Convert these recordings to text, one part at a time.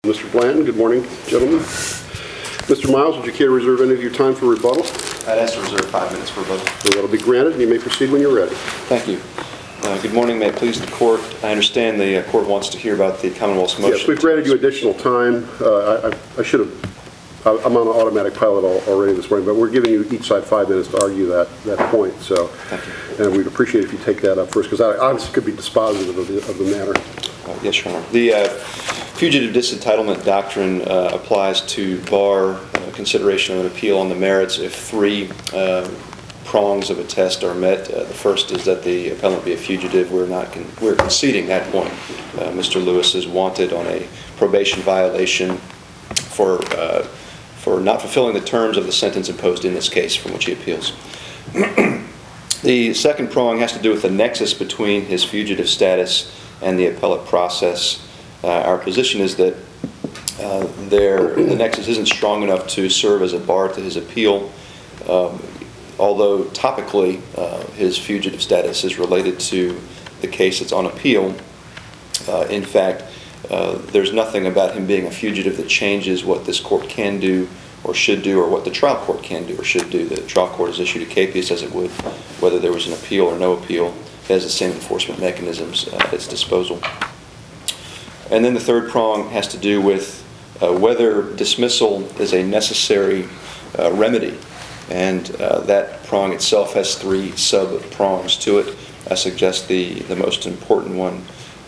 Mr. Blanton, good morning, gentlemen. Mr. Miles, would you care to reserve any of your time for rebuttal? I'd ask to reserve 5 minutes for rebuttal. That'll be granted, and you may proceed when you're ready. Thank you. Good morning. May it please the Court. I understand the Court wants to hear about the Commonwealth's motion. Yes, we've granted you additional time. I should have, I'm on an automatic pilot already this morning, but we're giving you each side 5 minutes to argue that point. So, thank you. And we'd appreciate if you take that up first, because that honestly could be dispositive of the matter. Yes, Your Honor. The fugitive disentitlement doctrine applies to bar consideration of an appeal on the merits if 3 prongs of a test are met. The first is that the appellant be a fugitive. We're conceding that point. Mr. Lewis is wanted on a probation violation for not fulfilling the terms of the sentence imposed in this case from which he appeals. The second prong has to do with the nexus between his fugitive status and the appellate process. Our position is that the nexus isn't strong enough to serve as a bar to his appeal, although topically his fugitive status is related to the case that's on appeal. In fact, there's nothing about him being a fugitive that changes what this court can do or should do, or what the trial court can do or should do. The trial court has issued a capias as it would whether there was an appeal or no appeal. It has the same enforcement mechanisms at its disposal. And then the third prong has to do with whether dismissal is a necessary remedy. And that prong itself has 3 sub-prongs to it. I suggest the most important one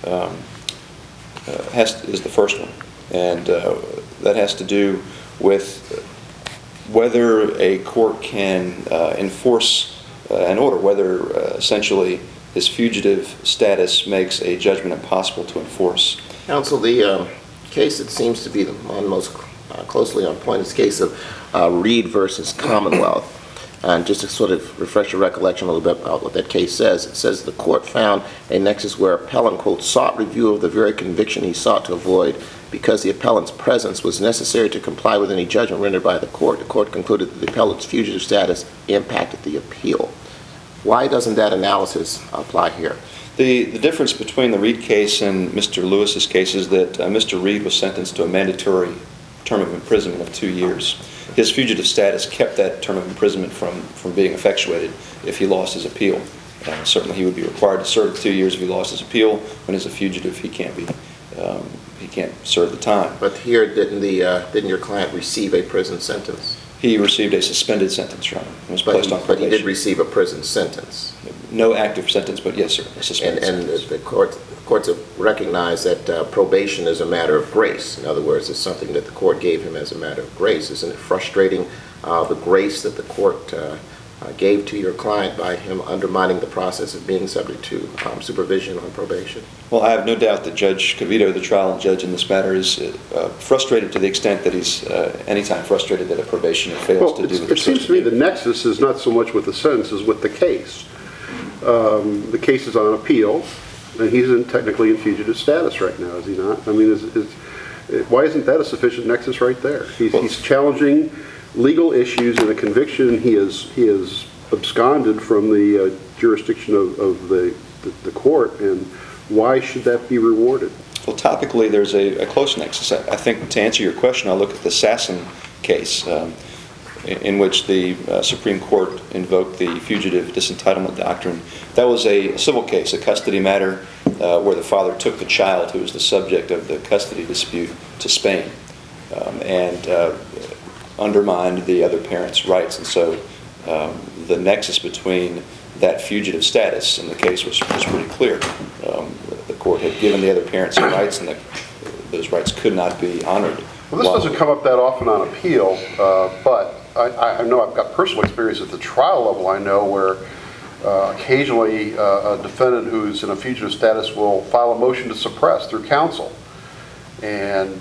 is the first one. And that has to do with whether a court can enforce an order, whether essentially his fugitive status makes a judgment impossible to enforce. Counsel, the case that seems to be the one most closely on point is the case of Reed versus Commonwealth. And just to sort of refresh your recollection a little bit about what that case says, it says the court found a nexus where appellant, quote, sought review of the very conviction he sought to avoid because the appellant's presence was necessary to comply with any judgment rendered by the court. The court concluded that the appellant's fugitive status impacted the appeal. Why doesn't that analysis apply here? The difference between the Reed case and Mr. Lewis's case is that Mr. Reed was sentenced to a mandatory term of imprisonment of 2 years. His fugitive status kept that term of imprisonment from being effectuated if he lost his appeal. Certainly he would be required to serve 2 years if he lost his appeal. When he's a fugitive, he can't serve the time. But here, didn't your client receive a prison sentence? He received a suspended sentence, Your Honor. He was placed on probation. But he did receive a prison sentence. No active sentence, but yes, sir, a suspended sentence. And the courts have recognized that probation is a matter of grace. In other words, it's something that the court gave him as a matter of grace. Isn't it frustrating, the grace that the court gave to your client by him undermining the process of being subject to supervision on probation? Well, I have no doubt that Judge Cavito, the trial judge in this matter, is frustrated to the extent that he's anytime frustrated that a probationer fails to do what it seems to me the nexus is not so much with the sentence as with the case. The case is on appeal, and he's technically in fugitive status right now, is he not? I mean, why isn't that a sufficient nexus right there? He's challenging legal issues in a conviction. He is absconded from the jurisdiction of the court, and why should that be rewarded? Well, topically, there's a close nexus. I think to answer your question, I'll look at the Sasson case, in which the Supreme Court invoked the fugitive disentitlement doctrine. That was a civil case, a custody matter, where the father took the child who was the subject of the custody dispute to Spain and undermined the other parent's rights. And so the nexus between that fugitive status and the case was pretty clear. The court had given the other parents rights, and those rights could not be honored. Well, this doesn't come up that often on appeal, but I know I've got personal experience at the trial level. I know where occasionally a defendant who's in a fugitive status will file a motion to suppress through counsel. And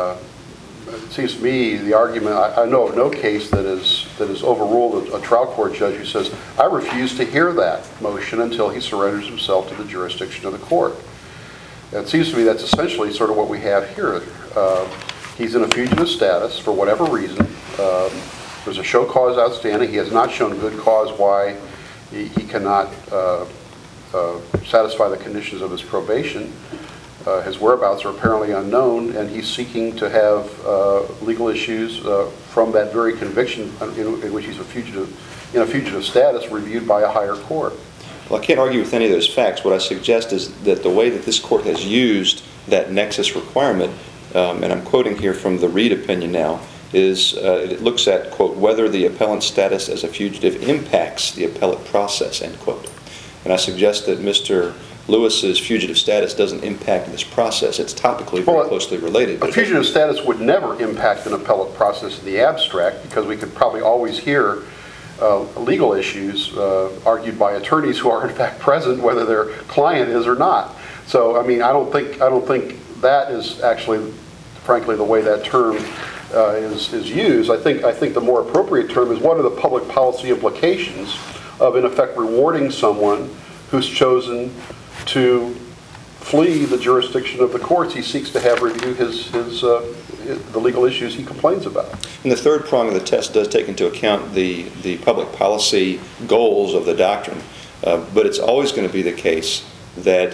it seems to me the argument, I know of no case that has overruled a trial court judge who says, I refuse to hear that motion until he surrenders himself to the jurisdiction of the court. And it seems to me that's essentially sort of what we have here. He's in a fugitive status for whatever reason. There's a show cause outstanding. He has not shown good cause why he cannot satisfy the conditions of his probation. his whereabouts are apparently unknown, and he's seeking to have legal issues from that very conviction in which he's in a fugitive status reviewed by a higher court. Well, I can't argue with any of those facts. What I suggest is that the way that this court has used that nexus requirement, and I'm quoting here from the Reed opinion now, is it looks at, quote, whether the appellant's status as a fugitive impacts the appellate process, end quote. And I suggest that Mr. Lewis's fugitive status doesn't impact this process. It's topically very closely related. A fugitive status would never impact an appellate process in the abstract, because we could probably always hear legal issues argued by attorneys who are in fact present, whether their client is or not. So, I mean, I don't think that is actually, frankly, the way that term is used. I think the more appropriate term is, what are the public policy implications of, in effect, rewarding someone who's chosen to flee the jurisdiction of the courts he seeks to have review the legal issues he complains about. And the third prong of the test does take into account the public policy goals of the doctrine, but it's always going to be the case that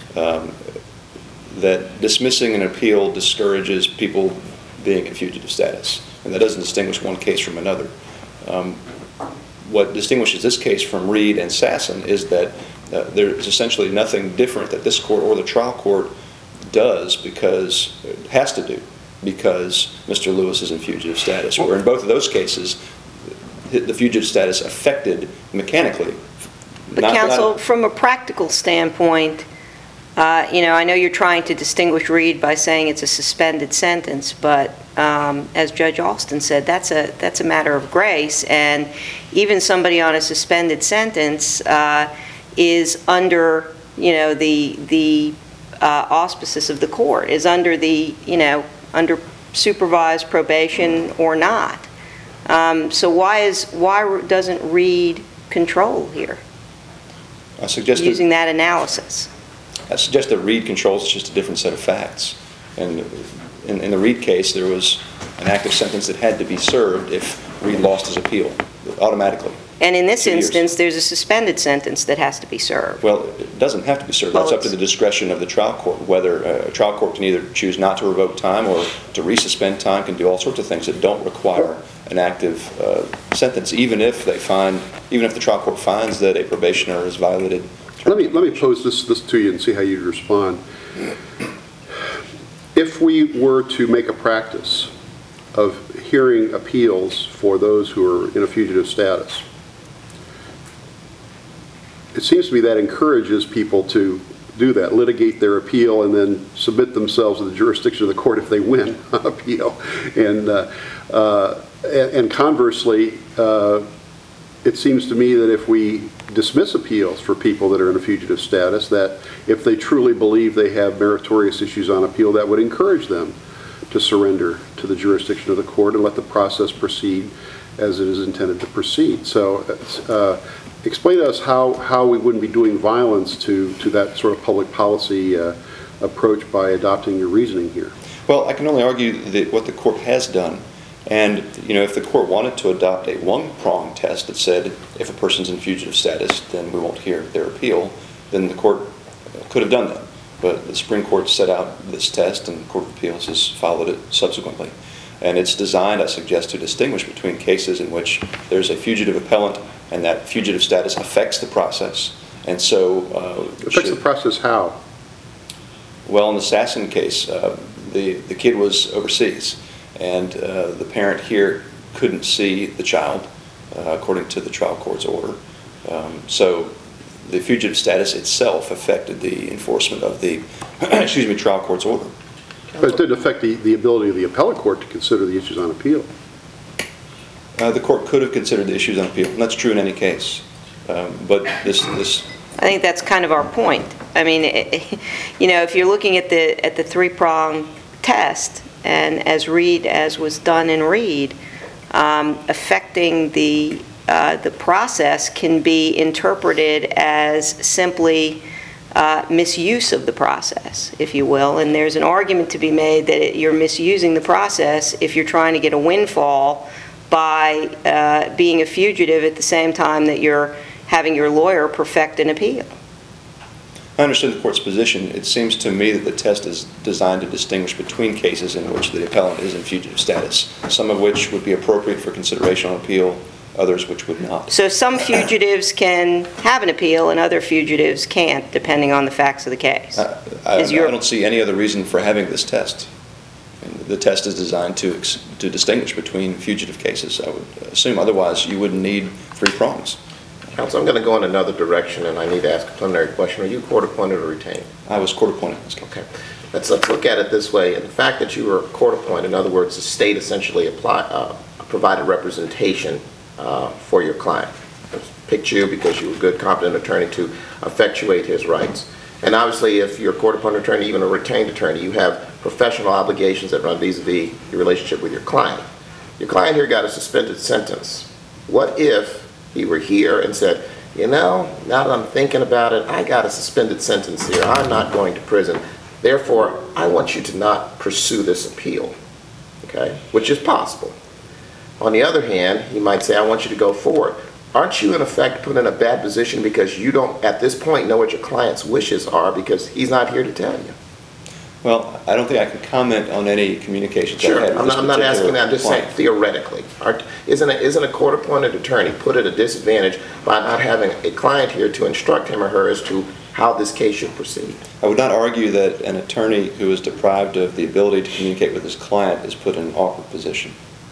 that dismissing an appeal discourages people being in fugitive status, and that doesn't distinguish one case from another. What distinguishes this case from Reed and Sasson is that there's essentially nothing different that this court or the trial court does, because it has to do, because Mr. Lewis is in fugitive status, where in both of those cases the fugitive status affected mechanically. But counsel, from a practical standpoint, I know you're trying to distinguish Reed by saying it's a suspended sentence, but as Judge Alston said, that's a matter of grace, and even somebody on a suspended sentence is under, the auspices of the court, is under under supervised probation or not. So why doesn't Reed control here? I suggest using that analysis. I suggest that Reed controls. It's just a different set of facts. And in the Reed case, there was an active sentence that had to be served if Reed lost his appeal automatically. And in this instance, there's a suspended sentence that has to be served. Well, it doesn't have to be served. That's up to the discretion of the trial court, whether a trial court can either choose not to revoke time or to resuspend time, can do all sorts of things that don't require an active sentence, even if the trial court finds that a probationer has violated. Let me pose this to you and see how you'd respond. If we were to make a practice of hearing appeals for those who are in a fugitive status, it seems to me that encourages people to do that, litigate their appeal, and then submit themselves to the jurisdiction of the court if they win on appeal. And conversely, it seems to me that if we dismiss appeals for people that are in a fugitive status, that if they truly believe they have meritorious issues on appeal, that would encourage them to surrender to the jurisdiction of the court and let the process proceed as it is intended to proceed. So explain to us how we wouldn't be doing violence to that sort of public policy approach by adopting your reasoning here. Well, I can only argue that what the court has done. And, if the court wanted to adopt a one-prong test that said if a person's in fugitive status, then we won't hear their appeal, then the court could have done that. But the Supreme Court set out this test, and the Court of Appeals has followed it subsequently. And it's designed, I suggest, to distinguish between cases in which there's a fugitive appellant and that fugitive status affects the process. And so... affects the process how? Well, in the Sasson case, the kid was overseas. And the parent here couldn't see the child, according to the trial court's order. So the fugitive status itself affected the enforcement of the trial court's order. But it didn't affect the ability of the appellate court to consider the issues on appeal. The court could have considered the issues on appeal, and that's true in any case. But this I think that's kind of our point. I mean, if you're looking at the three-prong test, and as was done in Reed, affecting the process can be interpreted as simply misuse of the process, if you will. And there's an argument to be made that you're misusing the process if you're trying to get a windfall by being a fugitive at the same time that you're having your lawyer perfect an appeal. I understand the court's position. It seems to me that the test is designed to distinguish between cases in which the appellant is in fugitive status, some of which would be appropriate for consideration on appeal, others which would not. So some fugitives can have an appeal and other fugitives can't, depending on the facts of the case. I Is your- don't see any other reason for having this test. And the test is designed to distinguish between fugitive cases. I would assume otherwise you wouldn't need 3 prongs. Counsel, I'm going to go in another direction, and I need to ask a preliminary question. Are you court-appointed or retained? I was court-appointed in this case. Okay. Let's look at it this way. The fact that you were court-appointed, in other words, the state essentially provided representation for your client. Picked you because you were a good, competent attorney to effectuate his rights. And obviously, if you're a court-appointed attorney, even a retained attorney, you have professional obligations that run vis-a-vis your relationship with your client. Your client here got a suspended sentence. What if he were here and said, you know, now that I'm thinking about it, I got a suspended sentence here. I'm not going to prison. Therefore, I want you to not pursue this appeal, okay, which is possible. On the other hand, he might say, I want you to go forward. Aren't you, in effect, put in a bad position because you don't, at this point, know what your client's wishes are because he's not here to tell you? Well, I don't think I can comment on any communications I had with this I'm not asking that. I'm just saying client. theoretically. Isn't a court-appointed attorney put at a disadvantage by not having a client here to instruct him or her as to how this case should proceed? I would not argue that an attorney who is deprived of the ability to communicate with his client is put in an awkward position.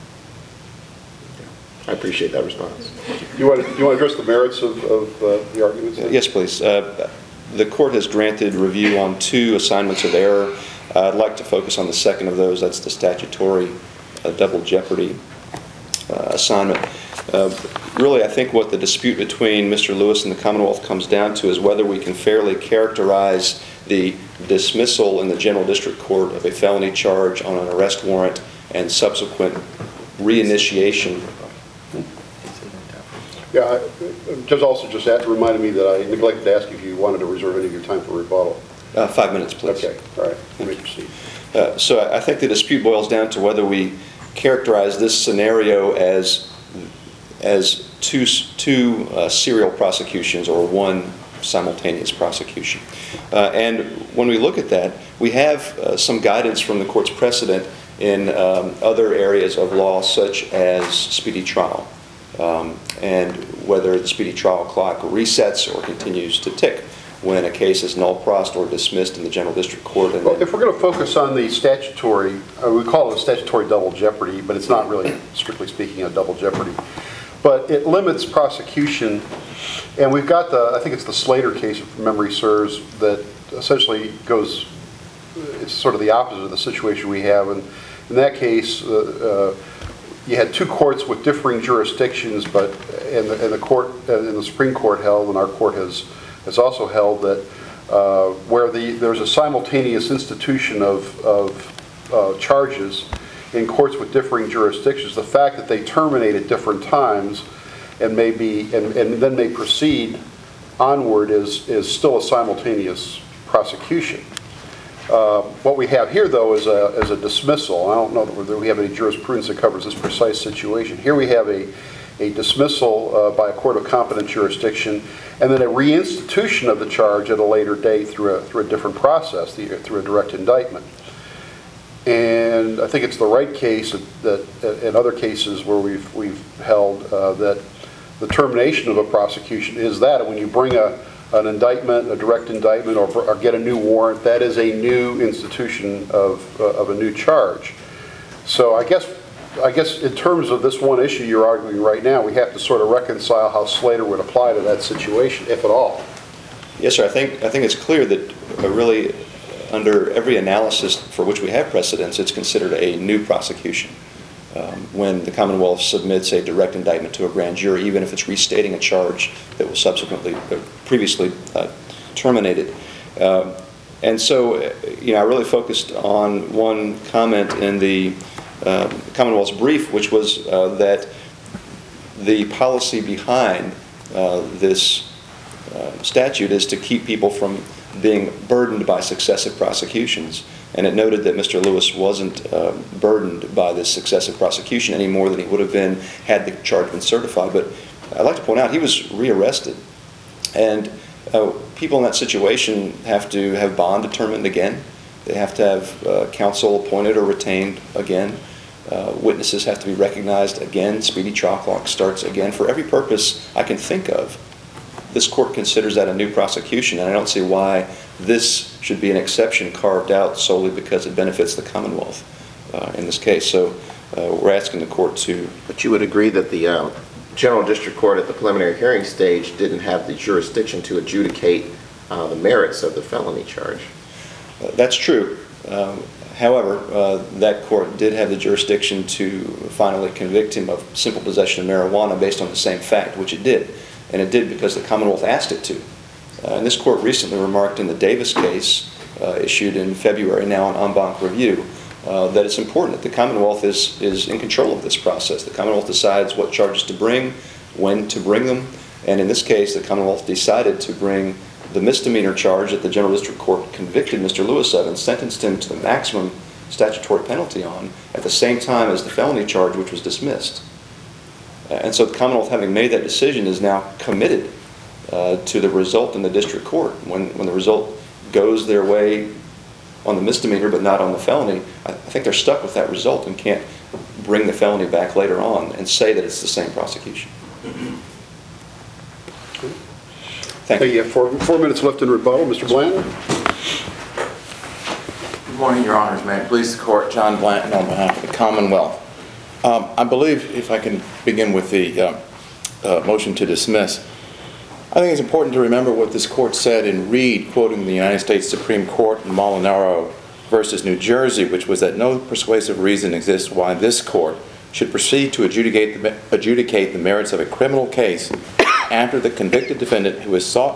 I appreciate that response. You want to address the merits of the arguments? Yes, please. The court has granted review on 2 assignments of error. I'd like to focus on the second of those. That's the statutory double jeopardy assignment. Really, I think what the dispute between Mr. Lewis and the Commonwealth comes down to is whether we can fairly characterize the dismissal in the General District Court of a felony charge on an arrest warrant and subsequent reinitiation. Yeah, Judge also just reminded me that I neglected to ask you if you wanted to reserve any of your time for rebuttal. 5 minutes, please. Okay, all right, you may proceed. So I think the dispute boils down to whether we characterize this scenario as two serial prosecutions or one simultaneous prosecution. And when we look at that, we have some guidance from the court's precedent in other areas of law, such as speedy trial, and whether the speedy trial clock resets or continues to tick when a case is null prossed or dismissed in the General District Court. And Well, if we're going to focus on the statutory, we call it a statutory double jeopardy, but it's not really, strictly speaking, a double jeopardy. But it limits prosecution, and we've got I think it's the Slater case, if memory serves, that essentially goes, it's sort of the opposite of the situation we have. And in that case, you had 2 courts with differing jurisdictions, but and the Supreme Court held, and our court has also held that where there's a simultaneous institution of charges in courts with differing jurisdictions, the fact that they terminate at different times and then may proceed onward is still a simultaneous prosecution. What we have here, though, is a dismissal. I don't know whether we have any jurisprudence that covers this precise situation. Here we have a dismissal by a court of competent jurisdiction, and then a reinstitution of the charge at a later date through a different process, through a direct indictment. And I think it's the right case that in other cases where we've held that the termination of a prosecution is that when you bring an indictment, a direct indictment, or get a new warrant, that is a new institution of a new charge. So I guess in terms of this one issue you're arguing right now, we have to sort of reconcile how Slater would apply to that situation, if at all. Yes, sir. I think it's clear that really under every analysis for which we have precedents, it's considered a new prosecution. When the Commonwealth submits a direct indictment to a grand jury, even if it's restating a charge that was previously terminated. And so, I really focused on one comment in the Commonwealth's brief, which was that the policy behind this statute is to keep people from being burdened by successive prosecutions. And it noted that Mr. Lewis wasn't burdened by this successive prosecution any more than he would have been had the charge been certified. But I'd like to point out he was rearrested. And People in that situation have to have bond determined again. They have to have counsel appointed or retained again. Witnesses have to be recognized again. Speedy trial clock starts again. For every purpose I can think of, this court considers that a new prosecution, and I don't see why this should be an exception carved out solely because it benefits the Commonwealth in this case. So we're asking the court to... But you would agree that the General District Court at the preliminary hearing stage didn't have the jurisdiction to adjudicate the merits of the felony charge? That's true. However, that court did have the jurisdiction to finally convict him of simple possession of marijuana based on the same fact, which it did. And it did because the Commonwealth asked it to. And this court recently remarked in the Davis case, issued in February, now on en banc review, that it's important that the Commonwealth is in control of this process. The Commonwealth decides what charges to bring, when to bring them, and in this case, the Commonwealth decided to bring the misdemeanor charge that the General District Court convicted Mr. Lewis of and sentenced him to the maximum statutory penalty on at the same time as the felony charge, which was dismissed. And so the Commonwealth, having made that decision, is now committed to the result in the District Court. When the result goes their way on the misdemeanor but not on the felony, I think they're stuck with that result and can't bring the felony back later on and say that it's the same prosecution. Thank you. Okay, you have 4 minutes left in rebuttal. Mr. Blanton? Good morning, Your Honors. May it please the Court, John Blanton on behalf of the Commonwealth. I believe, if I can begin with the motion to dismiss, I think it's important to remember what this Court said in Reed, quoting the United States Supreme Court in Molinaro versus New Jersey, which was that no persuasive reason exists why this Court should proceed to adjudicate the merits of a criminal case after the convicted defendant who has sought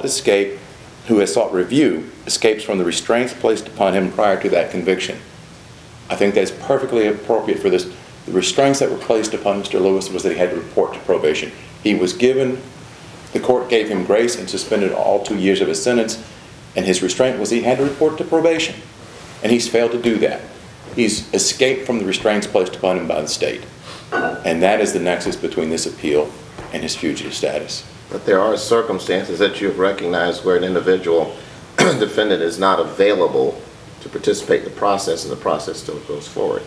review escapes from the restraints placed upon him prior to that conviction. I think that's perfectly appropriate for this. The restraints that were placed upon Mr. Lewis was that he had to report to probation. The court gave him grace and suspended all 2 years of his sentence, and his restraint was he had to report to probation. And he's failed to do that. He's escaped from the restraints placed upon him by the state. And that is the nexus between this appeal and his fugitive status. But there are circumstances that you have recognized where an individual defendant is not available to participate in the process, and the process still goes forward.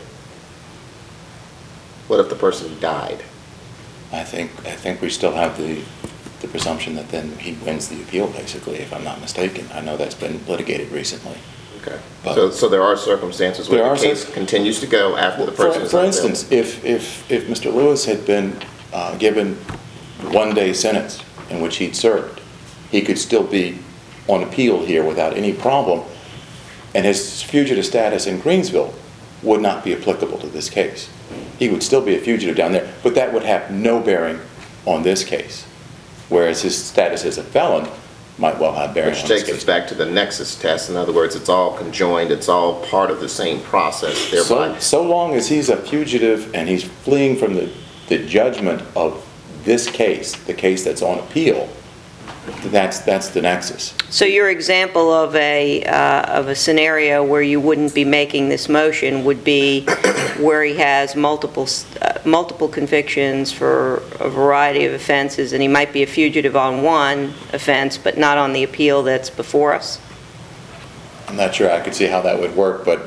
What if the person died? I think we still have the presumption that then he wins the appeal, basically, if I'm not mistaken. I know that's been litigated recently. Okay. But so there are circumstances where the case continues to go after the person is For unavailable. instance, if Mr. Lewis had been given 1 day sentence in which he'd served, he could still be on appeal here without any problem, and his fugitive status in Greensville would not be applicable to this case. He would still be a fugitive down there, but that would have no bearing on this case, whereas his status as a felon might well have bearing Which on this takes us case. back to the nexus test. In other words, it's all conjoined, it's all part of the same process, thereby. So long as he's a fugitive and he's fleeing from the judgment of this case, the case that's on appeal, that's the nexus. So your example of a scenario where you wouldn't be making this motion would be where he has multiple convictions for a variety of offenses, and he might be a fugitive on one offense, but not on the appeal that's before us? I'm not sure I could see how that would work, but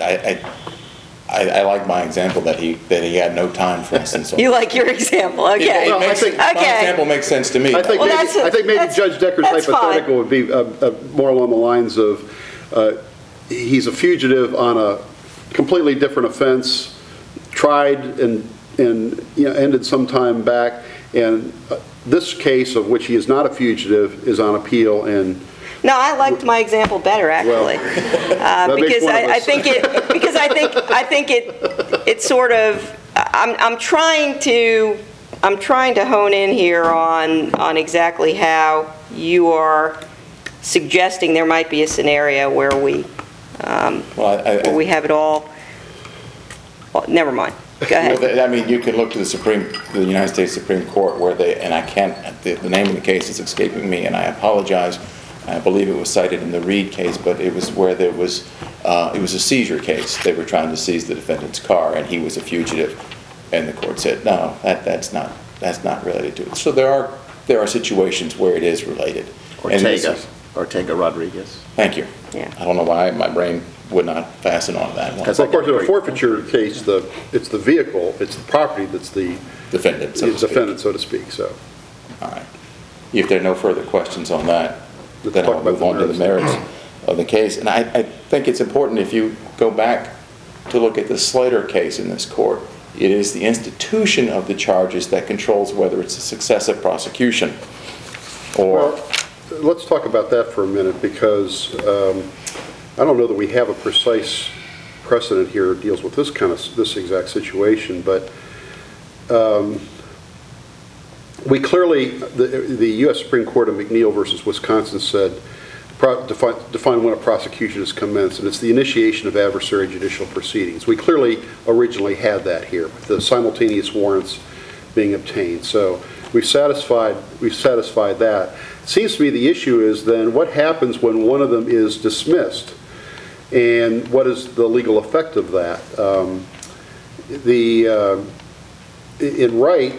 I like my example that he had no time, for instance. You like your example, okay. Well, I think- My Okay. example makes sense to me. I think maybe Judge Decker's that's fine. hypothetical would be more along the lines of he's a fugitive on a completely different offense, tried and ended some time back, and this case of which he is not a fugitive is on appeal, and No, I liked my example better, actually. makes Because one of I us. think it sort of, I'm trying to hone in here on exactly how you are suggesting there might be a scenario where we have it all. Well, never mind. Go ahead. Well, I mean, you can look to the United States Supreme Court where and I can't, the name of the case is escaping me, and I apologize. I believe it was cited in the Reed case, but it was where it was a seizure case. They were trying to seize the defendant's car, and he was a fugitive, and the court said, no, that's not related to it. So there are situations where it is related. Ortega. Ortega Rodriguez. Thank you. Yeah. I don't know why my brain would not fasten on that one. Because Of course, in a forfeiture case, it's the vehicle, it's the property that's the Defendant, so to speak. defendant, so to speak, so. All right. If there are no further questions on that, Let's then talk I'll about move the on to the merits of the case. And I think it's important, if you go back to look at the Slater case in this court, it is the institution of the charges that controls whether it's a successive prosecution or... Well, let's talk about that for a minute, because I don't know that we have a precise precedent here that deals with this exact situation, but we clearly, the U.S. Supreme Court of McNeil versus Wisconsin said, define when a prosecution is commenced, and it's the initiation of adversary judicial proceedings. We clearly originally had that here, with the simultaneous warrants being obtained. So we've satisfied that. It seems to me the issue is then what happens when one of them is dismissed, and what is the legal effect of that? In Wright,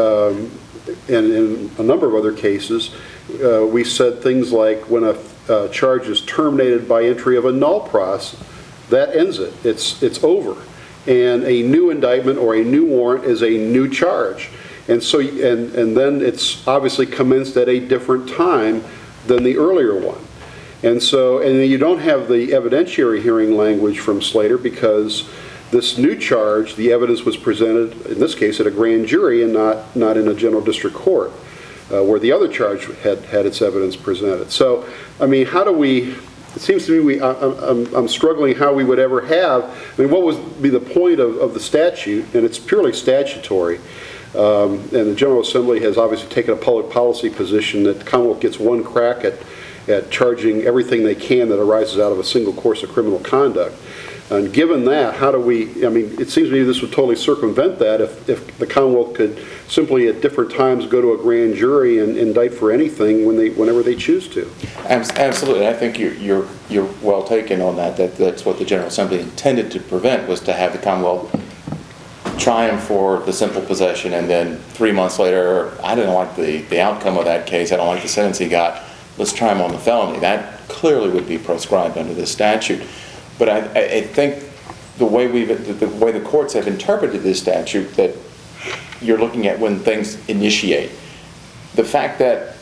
and in a number of other cases, we said things like when a charge is terminated by entry of a null pros, that ends it. It's over. And a new indictment or a new warrant is a new charge. And so, and then it's obviously commenced at a different time than the earlier one. And so, and you don't have the evidentiary hearing language from Slater, because this new charge, the evidence was presented, in this case, at a grand jury and not in a general district court, where the other charge had its evidence presented. So, I mean, how do we, it seems to me I'm struggling how we would ever have, I mean, what would be the point of the statute, and it's purely statutory, and the General Assembly has obviously taken a public policy position that the Commonwealth gets one crack at charging everything they can that arises out of a single course of criminal conduct. And given that, how do we, I mean, it seems to me this would totally circumvent that if the Commonwealth could simply at different times go to a grand jury and indict for anything whenever they choose to. Absolutely. I think you're well taken on that. That's what the General Assembly intended to prevent, was to have the Commonwealth try him for the simple possession, and then 3 months later, I didn't like the outcome of that case, I don't like the sentence he got, let's try him on the felony. That clearly would be proscribed under this statute. But I think the way the courts have interpreted this statute, that you're looking at when things initiate. The fact that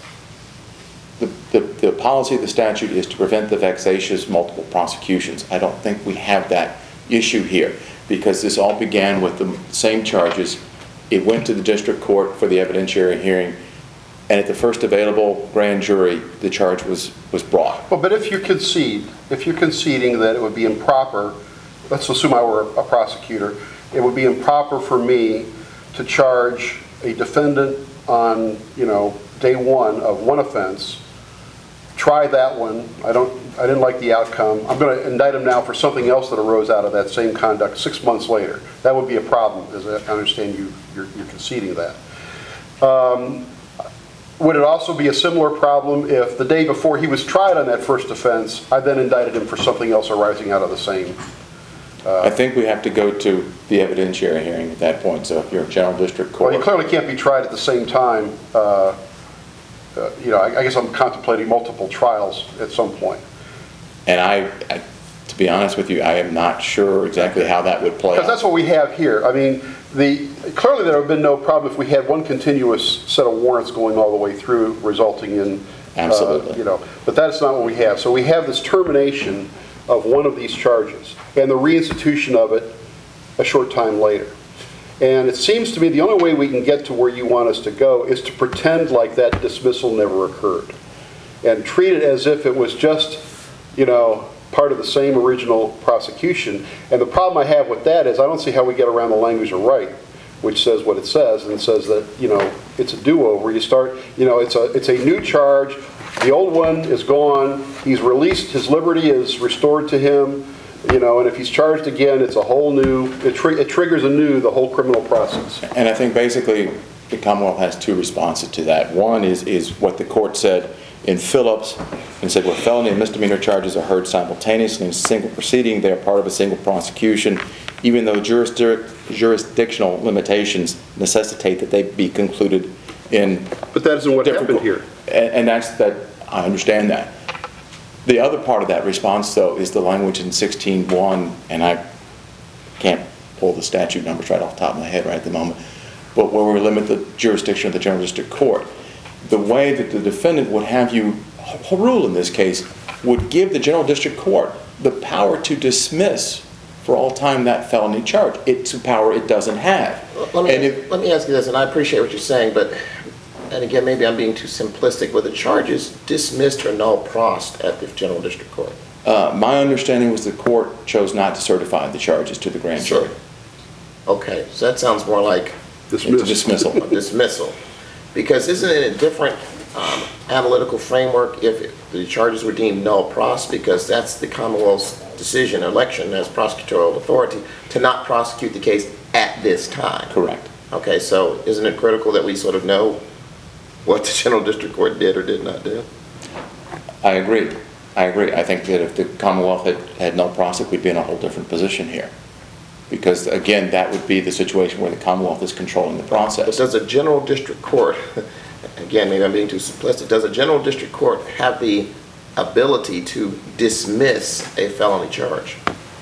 the policy of the statute is to prevent the vexatious multiple prosecutions, I don't think we have that issue here, because this all began with the same charges. It went to the district court for the evidentiary hearing, and at the first available grand jury, the charge was brought. Well, but if you're conceding that it would be improper, let's assume I were a prosecutor, it would be improper for me to charge a defendant on, day one of one offense, try that one, I didn't like the outcome, I'm going to indict him now for something else that arose out of that same conduct 6 months later. That would be a problem, as I understand you're conceding that. Would it also be a similar problem if the day before he was tried on that first offense, I then indicted him for something else arising out of the same? I think we have to go to the evidentiary hearing at that point. So if you're a general district court... Well, he clearly can't be tried at the same time. I guess I'm contemplating multiple trials at some point. And to be honest with you, I am not sure exactly how that would play out. Because that's what we have here. I mean, clearly there would have been no problem if we had one continuous set of warrants going all the way through, resulting in... Absolutely. But that's not what we have. So we have this termination of one of these charges, and the reinstitution of it a short time later. And it seems to me the only way we can get to where you want us to go is to pretend like that dismissal never occurred, and treat it as if it was just, part of the same original prosecution. And the problem I have with that is I don't see how we get around the language of Wright, which says what it says, and it says that, it's a do-over. You start, it's a new charge. The old one is gone. He's released. His liberty is restored to him. And if he's charged again, it's a whole new, it triggers anew the whole criminal process. And I think basically the Commonwealth has two responses to that. One is what the court said in Phillips, and said, well, felony and misdemeanor charges are heard simultaneously in a single proceeding. They are part of a single prosecution, even though jurisdictional limitations necessitate that they be concluded in... But that isn't what happened here. And that's that. I understand that. The other part of that response, though, is the language in 16.1, and I can't pull the statute numbers right off the top of my head right at the moment, but where we limit the jurisdiction of the General District Court. The way that the defendant would have you rule in this case would give the General District Court the power to dismiss for all time that felony charge. It's a power it doesn't have. Let And me ask you this, and I appreciate what you're saying, but, and again, maybe I'm being too simplistic, were the charges dismissed or null prossed at the General District Court? My understanding was the court chose not to certify the charges to the grand jury. Okay, so that sounds more like It's a dismissal. a dismissal. Because isn't it a different analytical framework if the charges were deemed null pros, because that's the Commonwealth's decision, election as prosecutorial authority, to not prosecute the case at this time? Correct. Okay, so isn't it critical that we sort of know what the General District Court did or did not do? I agree. I think that if the Commonwealth had null pros, we'd be in a whole different position here. Because, again, that would be the situation where the Commonwealth is controlling the But process. does a General District Court, again, maybe I'm being too simplistic, does a General District Court have the ability to dismiss a felony charge?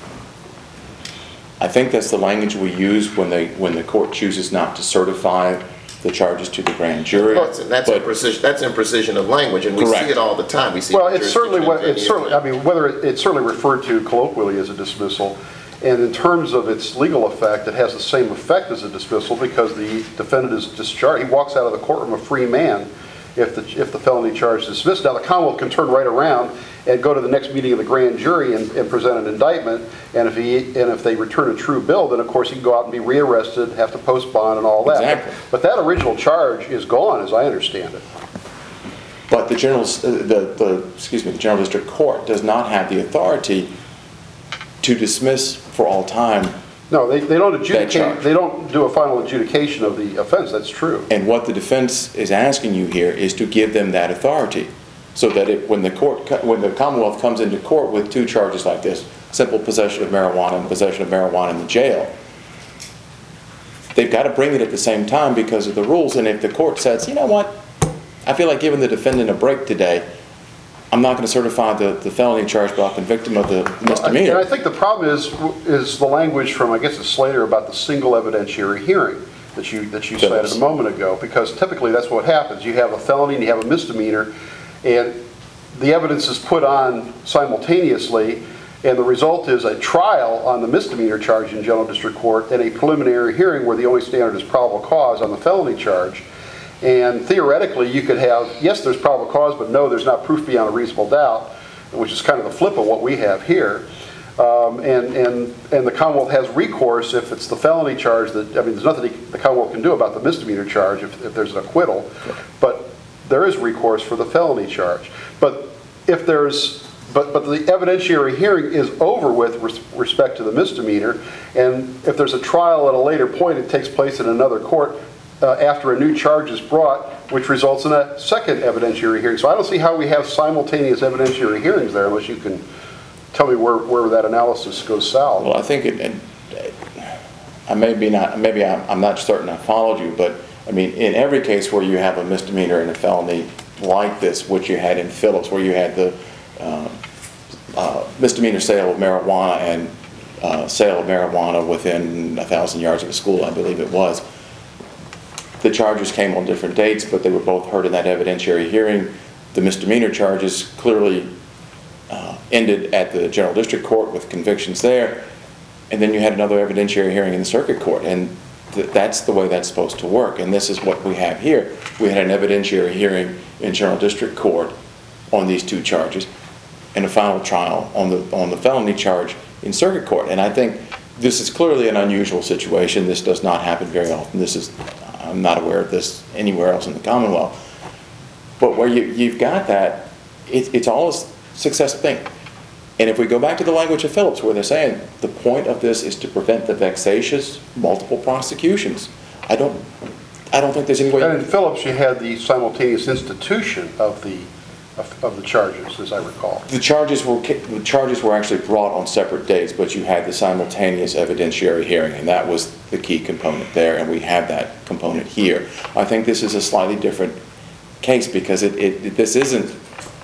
I think that's the language we use when the court chooses not to certify the charges to the grand jury. Well, that's imprecision of language, and we see Correct. it all the time. We see Well, it in it's certainly, jurisdiction I mean, whether it's certainly referred to colloquially as a dismissal, and in terms of its legal effect, it has the same effect as a dismissal because the defendant is discharged. He walks out of the courtroom a free man if the felony charge is dismissed. Now, the Commonwealth can turn right around and go to the next meeting of the grand jury and present an indictment, and if they return a true bill, then of course he can go out and be rearrested, have to post bond and all that. Exactly. But that original charge is gone, as I understand it. But the General District Court does not have the authority to dismiss for all time. No, they don't charge. adjudicate, they don't do a final adjudication of the offense, that's true. And what the defense is asking you here is to give them that authority, so that when the Commonwealth comes into court with two charges like this, simple possession of marijuana and possession of marijuana in the jail, they've got to bring it at the same time because of the rules. And if the court says, you know what, I feel like giving the defendant a break today, I'm not going to certify the felony charge, but I'll convict him of the misdemeanor. And I think the problem is the language from, I guess it's Slater, about the single evidentiary hearing that you cited a moment ago, because typically that's what happens. You have a felony and you have a misdemeanor, and the evidence is put on simultaneously, and the result is a trial on the misdemeanor charge in General District Court and a preliminary hearing where the only standard is probable cause on the felony charge. And theoretically, you could have, yes, there's probable cause, but no, there's not proof beyond a reasonable doubt, which is kind of the flip of what we have here. And the Commonwealth has recourse if it's the felony charge that, I mean, there's nothing the Commonwealth can do about the misdemeanor charge if there's an acquittal, but there is recourse for the felony charge. But if there's, but the evidentiary hearing is over with respect to the misdemeanor, and if there's a trial at a later point, it takes place in another court, after a new charge is brought, which results in a second evidentiary hearing. So I don't see how we have simultaneous evidentiary hearings there unless you can tell me where that analysis goes south. Well, I think I'm not certain I followed you, but I mean, in every case where you have a misdemeanor and a felony like this, which you had in Phillips, where you had the misdemeanor sale of marijuana and sale of marijuana within 1,000 yards of a school, I believe it was, the charges came on different dates, but they were both heard in that evidentiary hearing. The misdemeanor charges clearly ended at the General District Court with convictions there, and then you had another evidentiary hearing in the Circuit Court, and that's the way that's supposed to work, and this is what we have here. We had an evidentiary hearing in General District Court on these two charges, and a final trial on the felony charge in Circuit Court, and I think this is clearly an unusual situation. This does not happen very often. I'm not aware of this anywhere else in the Commonwealth. But where you've got that, it's all a success thing. And if we go back to the language of Phillips, where they're saying the point of this is to prevent the vexatious multiple prosecutions, I don't think there's any way. And in Phillips, you had the simultaneous institution of the charges, as I recall. The charges were actually brought on separate days, but you had the simultaneous evidentiary hearing, and that was the key component there, and we have that component here. I think this is a slightly different case because this isn't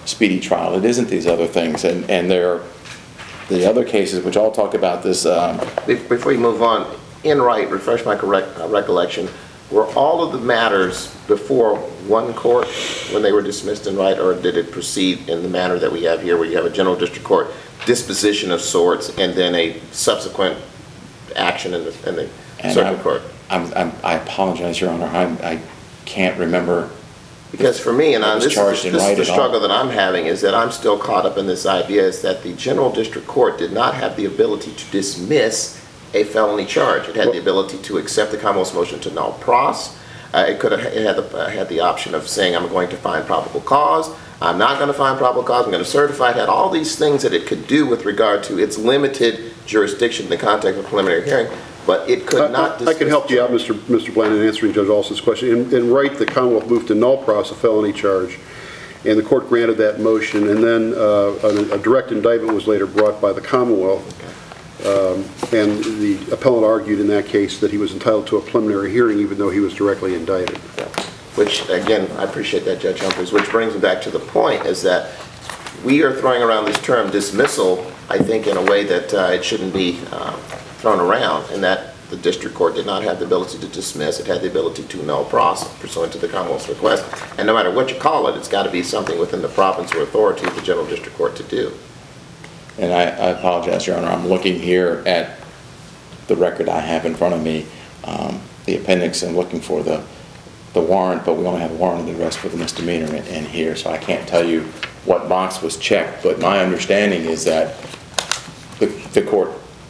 speedy trial. It isn't these other things. And there are the other cases which all talk about this. Before you move on, in Wright, refresh my recollection, were all of the matters before one court when they were dismissed in Wright, or did it proceed in the manner that we have here, where you have a general district court disposition of sorts and then a subsequent action in the circuit court? I apologize, Your Honor. I can't remember. Because for me, and this is the at all. struggle that I'm having, is that I'm still caught up in this idea is that the general district court did not have the ability to dismiss a felony charge. It had the ability to accept the Commonwealth's motion to null pros. It had the option of saying, I'm going to find probable cause. I'm not going to find probable cause. I'm going to certify. It had all these things that it could do with regard to its limited jurisdiction in the context of a preliminary hearing, but it could not dismiss. I can help you out, Mr. Bland, in answering Judge Alston's question. In Wright, the Commonwealth moved to null pros a felony charge, and the court granted that motion, and then a direct indictment was later brought by the Commonwealth. And the appellant argued in that case that he was entitled to a preliminary hearing even though he was directly indicted. Which, again, I appreciate that, Judge Humphreys, which brings me back to the point is that we are throwing around this term dismissal, I think, in a way that it shouldn't be thrown around, and that the district court did not have the ability to dismiss. It had the ability to null pros pursuant to the Commonwealth's request. And no matter what you call it, it's got to be something within the province or authority of the general district court to do. And I apologize, Your Honor. I'm looking here at the record I have in front of me, the appendix, and looking for the warrant, but we only have a warrant of arrest for the misdemeanor in here, so I can't tell you what box was checked. But my understanding is that the court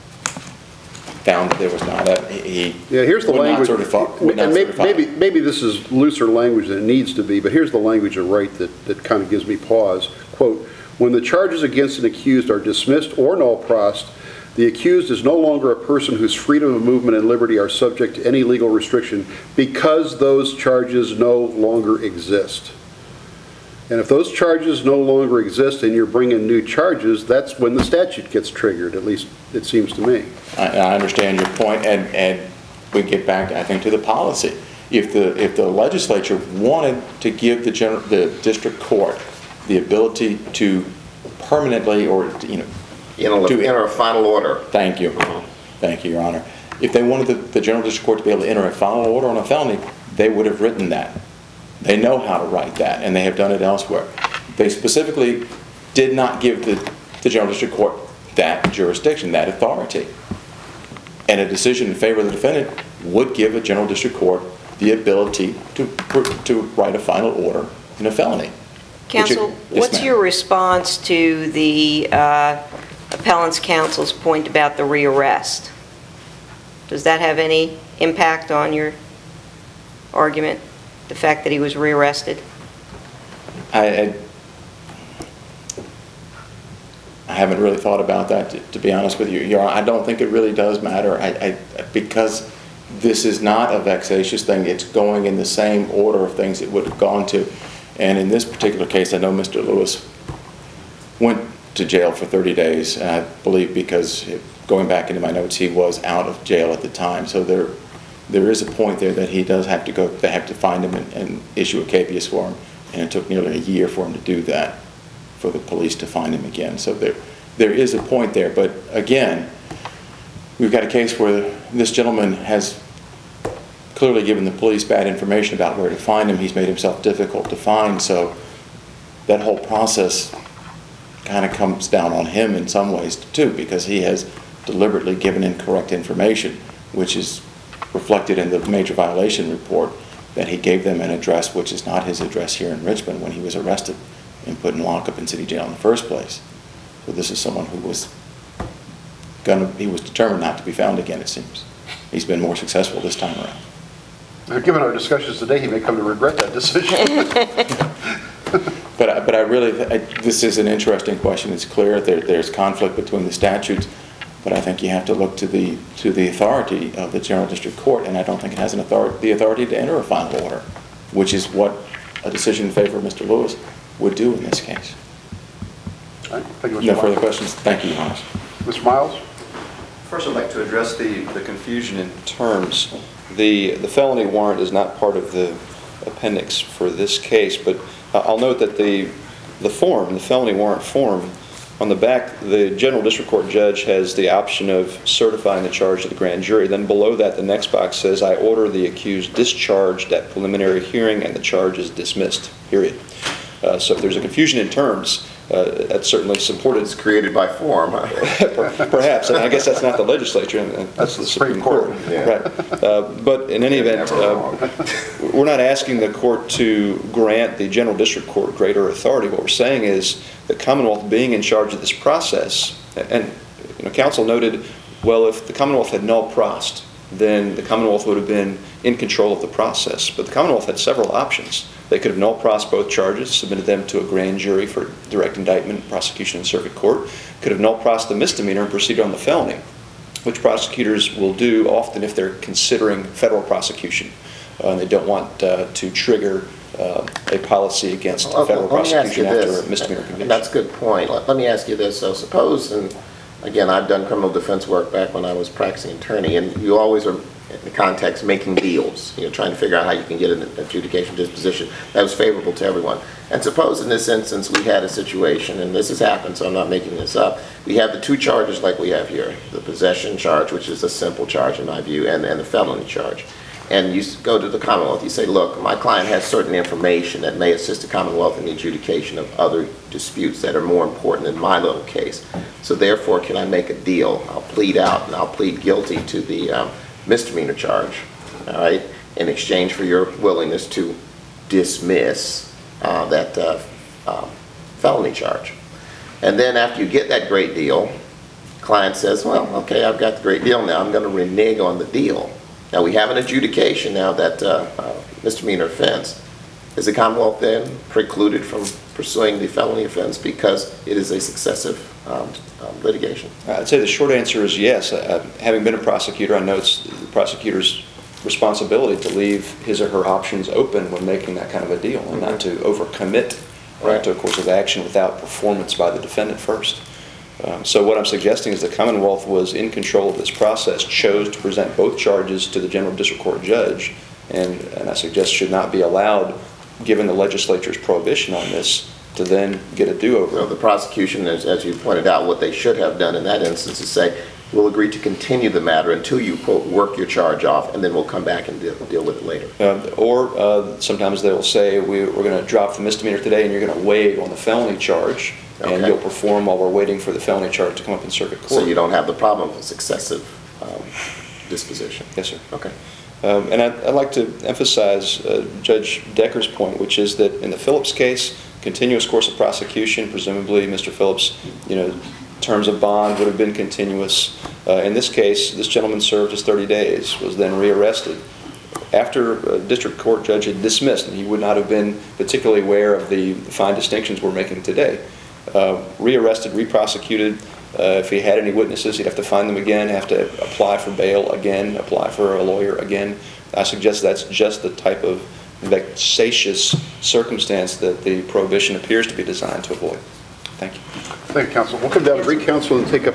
found that there was not Here's the language. And maybe this is looser language than it needs to be, but here's the language of Wright that kind of gives me pause. Quote, when the charges against an accused are dismissed or null pros, the accused is no longer a person whose freedom of movement and liberty are subject to any legal restriction because those charges no longer exist. And if those charges no longer exist and you're bringing new charges, that's when the statute gets triggered, at least it seems to me. I understand your point, and we get back, I think, to the policy. If the legislature wanted to give the district court the ability to permanently or, enter a final order. Thank you. Thank you, Your Honor. If they wanted the general district court to be able to enter a final order on a felony, they would have written that. They know how to write that, and they have done it elsewhere. They specifically did not give the general district court that jurisdiction, that authority. And a decision in favor of the defendant would give a general district court the ability to write a final order in a felony. Counsel, what's your response to the appellant's counsel's point about the rearrest? Does that have any impact on your argument, the fact that he was rearrested? I haven't really thought about that, to be honest with you. Your Honor, I don't think it really does matter. Because this is not a vexatious thing. It's going in the same order of things it would have gone to. And in this particular case, I know Mr. Lewis went to jail for 30 days, and I believe because, going back into my notes, he was out of jail at the time. So there is a point there that he does have to go, they have to find him and issue a capias for him, and it took nearly a year for him to do that, for the police to find him again. So there is a point there, but again, we've got a case where this gentleman has clearly given the police bad information about where to find him. He's made himself difficult to find, so that whole process kind of comes down on him in some ways too, because he has deliberately given incorrect information, which is reflected in the major violation report, that he gave them an address which is not his address here in Richmond when he was arrested and put in lockup in city jail in the first place. So this is someone who was determined not to be found again, it seems. He's been more successful this time around. Given our discussions today, he may come to regret that decision. But I really, this is an interesting question. It's clear there's conflict between the statutes, but I think you have to look to the authority of the General District Court, and I don't think it has the authority to enter a final order, which is what a decision in favor of Mr. Lewis would do in this case. All right. Thank you, Mr. No Miles. further questions? Thank you, Your Honor. Mr. Miles? First, I'd like to address the confusion in terms. The felony warrant is not part of the appendix for this case, but I'll note that the the form, the felony warrant form, on the back, the general district court judge has the option of certifying the charge to the grand jury. Then below that, the next box says, I order the accused discharged at preliminary hearing and the charge is dismissed, period. So if there's a confusion in terms, that's certainly supported. It's created by form, huh? Perhaps, and I guess that's not the legislature, and that's the Supreme Court. Yeah. Right. But in any event, we're not asking the court to grant the general district court greater authority. What we're saying is the Commonwealth being in charge of this process, and counsel noted, well, if the Commonwealth had null prost, then the Commonwealth would have been in control of the process. But the Commonwealth had several options. They could have null prost both charges, submitted them to a grand jury for direct indictment, prosecution in circuit court, could have null prost the misdemeanor and proceeded on the felony, which prosecutors will do often if they're considering federal prosecution. And they don't want to trigger a policy against federal prosecution after a misdemeanor conviction. That's a good point. Let me ask you this. So suppose, and again, I've done criminal defense work back when I was practicing attorney, and you always are in the context making deals, trying to figure out how you can get an adjudication disposition that was favorable to everyone. And suppose in this instance we had a situation, and this has happened, so I'm not making this up, we have the two charges like we have here, the possession charge, which is a simple charge in my view, and the felony charge. And you go to the Commonwealth, you say, look, my client has certain information that may assist the Commonwealth in the adjudication of other disputes that are more important in my little case. So therefore, can I make a deal? I'll plead out and I'll plead guilty to the misdemeanor charge, all right, in exchange for your willingness to dismiss that felony charge. And then after you get that great deal, client says, well, okay, I've got the great deal now, I'm going to renege on the deal. Now we have an adjudication now that misdemeanor offense. Is the Commonwealth then precluded from pursuing the felony offense because it is a successive litigation? I'd say the short answer is yes. Having been a prosecutor, I know it's the prosecutor's responsibility to leave his or her options open when making that kind of a deal, and not to overcommit to a course of action without performance by the defendant first. So what I'm suggesting is the Commonwealth was in control of this process, chose to present both charges to the general district court judge, and I suggest should not be allowed, given the legislature's prohibition on this, to then get a do-over. So the prosecution, as you pointed out, what they should have done in that instance is say, we'll agree to continue the matter until you, quote, work your charge off, and then we'll come back and deal with it later. Or sometimes they will say, we're going to drop the misdemeanor today, and you're going to waive on the felony charge, and you'll perform while we're waiting for the felony charge to come up in circuit court. So you don't have the problem of a successive disposition? Yes, sir. Okay. And I'd like to emphasize Judge Decker's point, which is that in the Phillips case, continuous course of prosecution, presumably Mr. Phillips, terms of bond would have been continuous. In this case, this gentleman served his 30 days, was then rearrested. After a district court judge had dismissed, and he would not have been particularly aware of the fine distinctions we're making today, rearrested, reprosecuted. If he had any witnesses, he'd have to find them again, have to apply for bail again, apply for a lawyer again. I suggest that's just the type of vexatious circumstance that the prohibition appears to be designed to avoid. Thank you. Thank you, counsel. We'll come down to recounsel and take up